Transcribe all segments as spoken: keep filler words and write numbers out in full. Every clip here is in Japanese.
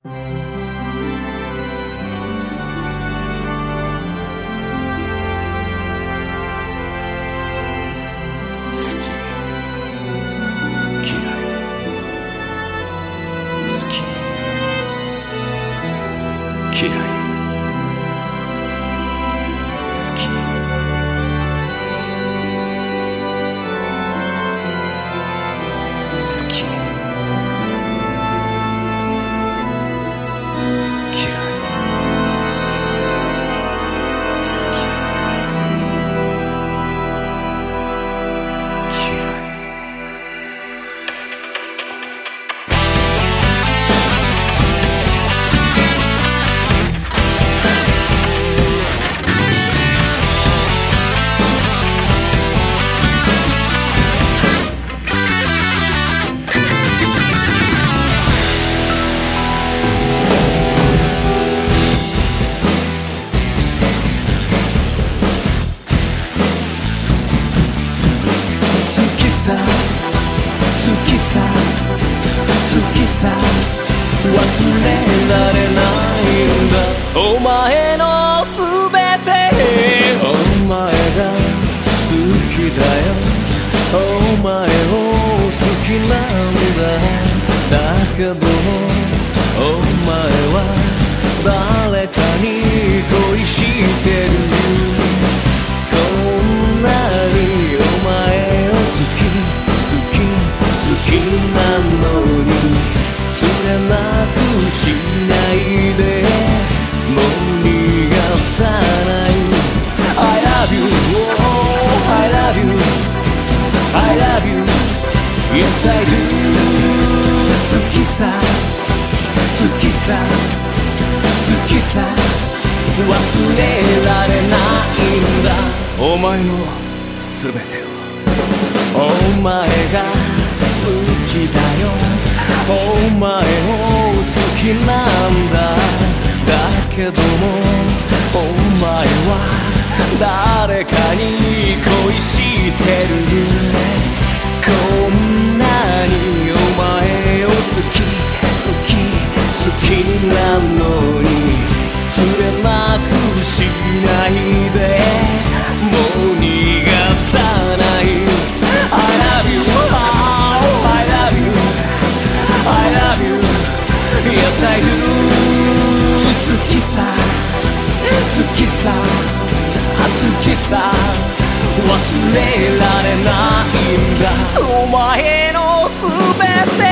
嫌い、好き、好き、嫌い、好き、嫌い。好きさ、好きさ、好きさ、忘れられないんだ。お前のすべて、お前が好きだよ。お前を好きなんだ。だけどもお前は誰かに恋してる。こんなにお前好き好き好きなのにつれなくしないで、もう逃がさない。 I love you, oh, I love you, I love you, yes I do。 好きさ好きさ好きさ忘れられないんだ。お前のすべてをお前が好きだよ。お前を好きなんだ。だけどもお前は誰かに恋してる。こんなにお前を好き好き好きなのにつれなくしないで、もう逃がさない。I love you, oh, I love you, I love you, yes I do。 好きさ好きさ好きさ忘れられないんだ。お前のすべて、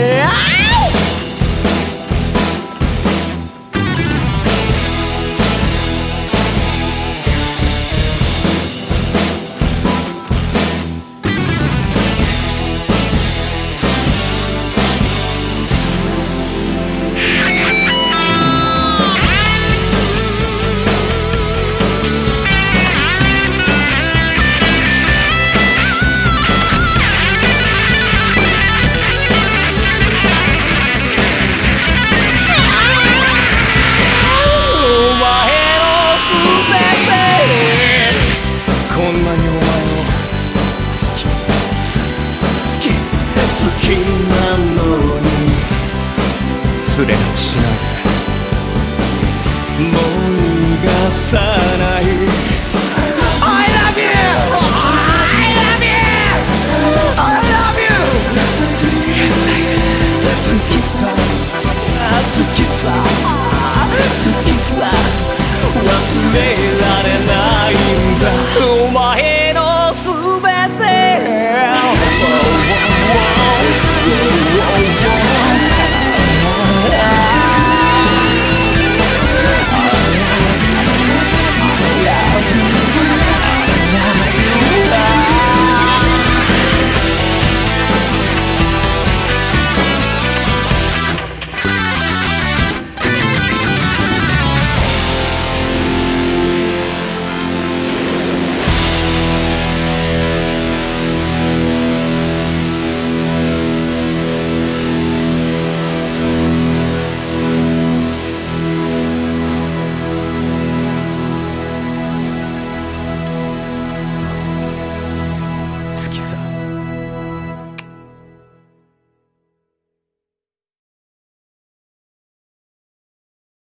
好きなのにすれなくしないで、もう逃がさない。 I love you, I love you, I love you, yes I do。 好きさ好きさ好きさ忘れられないんだ。